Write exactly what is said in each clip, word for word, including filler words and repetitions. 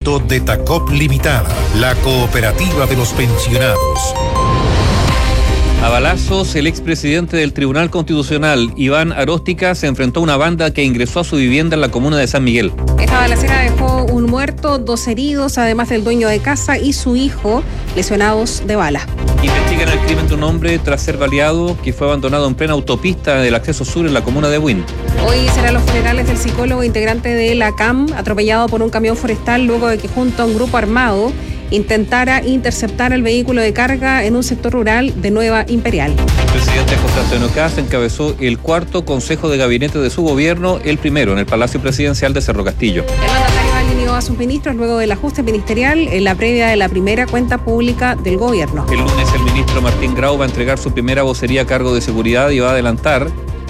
ofertamiento de Tacop Limitada, la cooperativa de los pensionados. A balazos, el expresidente del Tribunal Constitucional, Iván Aróstica, se enfrentó a una banda que ingresó a su vivienda en la comuna de San Miguel. Esta balacera dejó un muerto, dos heridos, además del dueño de casa y su hijo, lesionados de bala. Investigan el crimen de un hombre tras ser baleado que fue abandonado en plena autopista del acceso sur en la comuna de Buin. Hoy serán los funerales del psicólogo integrante de la C A M, atropellado por un camión forestal luego de que junto a un grupo armado intentara interceptar el vehículo de carga en un sector rural de Nueva Imperial. El presidente José Antonio Kast encabezó el cuarto consejo de gabinete de su gobierno, el primero en el Palacio Presidencial de Cerro Castillo. El mandatario alineó a sus ministros luego del ajuste ministerial en la previa de la primera cuenta pública del gobierno. El lunes el ministro Martín Grau va a entregar su primera vocería a cargo de seguridad y va a adelantar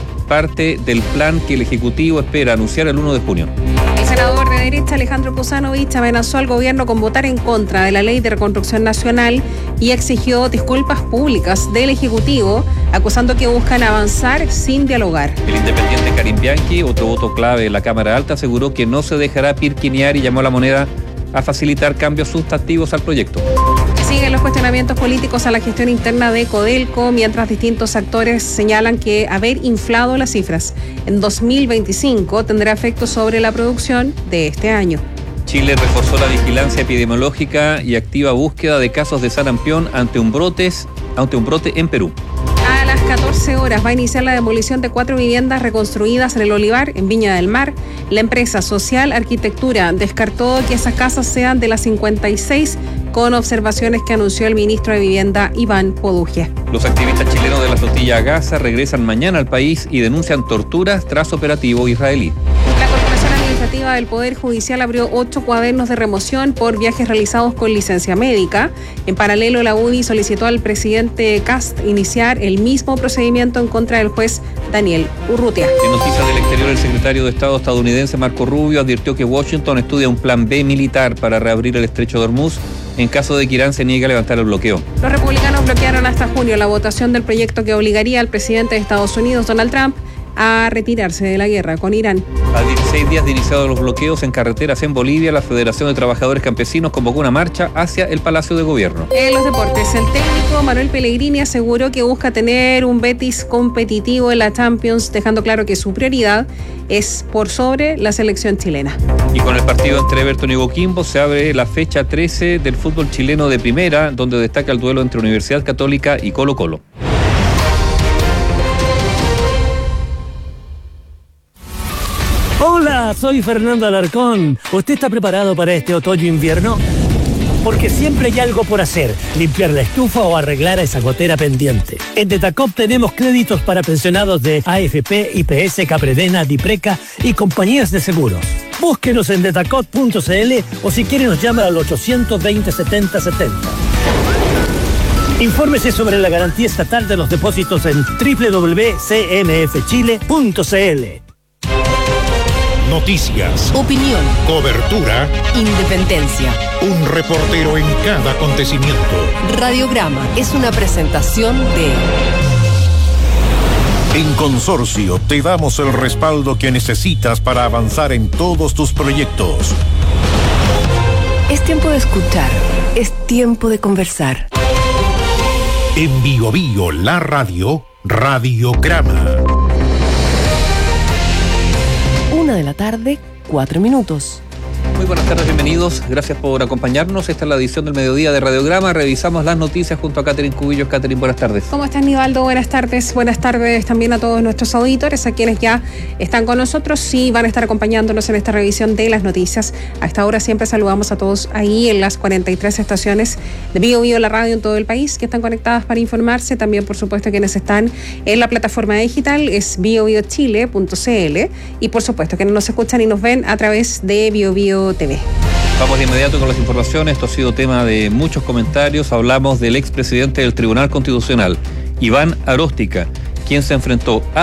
parte del plan que el Ejecutivo espera anunciar el primero de junio. El senador de derecha Alejandro Kuzanovich amenazó al gobierno con votar en contra de la Ley de Reconstrucción Nacional y exigió disculpas públicas del Ejecutivo, acusando que buscan avanzar sin dialogar. El independiente Karim Bianchi, otro voto clave en la Cámara Alta, aseguró que no se dejará pirquinear y llamó a la moneda a facilitar cambios sustantivos al proyecto. Siguen los cuestionamientos políticos a la gestión interna de Codelco, mientras distintos actores señalan que haber inflado las cifras en dos mil veinticinco tendrá efectos sobre la producción de este año. Chile reforzó la vigilancia epidemiológica y activa búsqueda de casos de sarampión ante un, brotes, ante un brote en Perú. A las catorce horas va a iniciar la demolición de cuatro viviendas reconstruidas en el Olivar, en Viña del Mar. La empresa Social Arquitectura descartó que esas casas sean de las cincuenta y seis, con observaciones que anunció el ministro de Vivienda, Iván Poduje. Los activistas chilenos de la flotilla Gaza regresan mañana al país y denuncian torturas tras operativo israelí. La Corporación Administrativa del Poder Judicial abrió ocho cuadernos de remoción por viajes realizados con licencia médica. En paralelo, la U D I solicitó al presidente Kast iniciar el mismo procedimiento en contra del juez Daniel Urrutia. En noticias del exterior, el secretario de Estado estadounidense Marco Rubio advirtió que Washington estudia un plan B militar para reabrir el estrecho de Hormuz en caso de que Irán se niegue a levantar el bloqueo. Los republicanos bloquearon hasta junio la votación del proyecto que obligaría al presidente de Estados Unidos, Donald Trump, a retirarse de la guerra con Irán. A dieciséis días de iniciados los bloqueos en carreteras en Bolivia, la Federación de Trabajadores Campesinos convocó una marcha hacia el Palacio de Gobierno. En los deportes, el técnico Manuel Pellegrini aseguró que busca tener un Betis competitivo en la Champions, dejando claro que su prioridad es por sobre la selección chilena. Y con el partido entre Everton y Coquimbo se abre la fecha trece del fútbol chileno de primera, donde destaca el duelo entre Universidad Católica y Colo Colo. Hola, soy Fernando Alarcón. ¿Usted está preparado para este otoño-invierno? Porque siempre hay algo por hacer, limpiar la estufa o arreglar esa gotera pendiente. En Detacop tenemos créditos para pensionados de A F P, I P S, Capredena, Dipreca y compañías de seguros. Búsquenos en detacop punto c l o si quiere nos llama al ochocientos veinte, setenta setenta. Infórmese sobre la garantía estatal de los depósitos en doble u doble u doble u punto c m f chile punto c l. Noticias, opinión, cobertura, independencia. Un reportero en cada acontecimiento. Radiograma es una presentación de... En Consorcio te damos el respaldo que necesitas para avanzar en todos tus proyectos. Es tiempo de escuchar, es tiempo de conversar. En Bio Bio, la radio, Radiograma. Una de la tarde, cuatro minutos. Muy buenas tardes, bienvenidos. Gracias por acompañarnos. Esta es la edición del mediodía de Radiograma. Revisamos las noticias junto a Catherine Cubillos. Catherine, buenas tardes. ¿Cómo estás, Nivaldo? Buenas tardes. Buenas tardes también a todos nuestros auditores, a quienes ya están con nosotros y van a estar acompañándonos en esta revisión de las noticias. A esta hora siempre saludamos a todos ahí en las cuarenta y tres estaciones de Bio Bio, la radio en todo el país, que están conectadas para informarse. También, por supuesto, quienes están en la plataforma digital es bio bio chile punto c l y, por supuesto, quienes nos escuchan y nos ven a través de Bio Bio T V. Vamos de inmediato con las informaciones. Esto ha sido tema de muchos comentarios. Hablamos del expresidente del Tribunal Constitucional, Iván Aróstica, quien se enfrentó a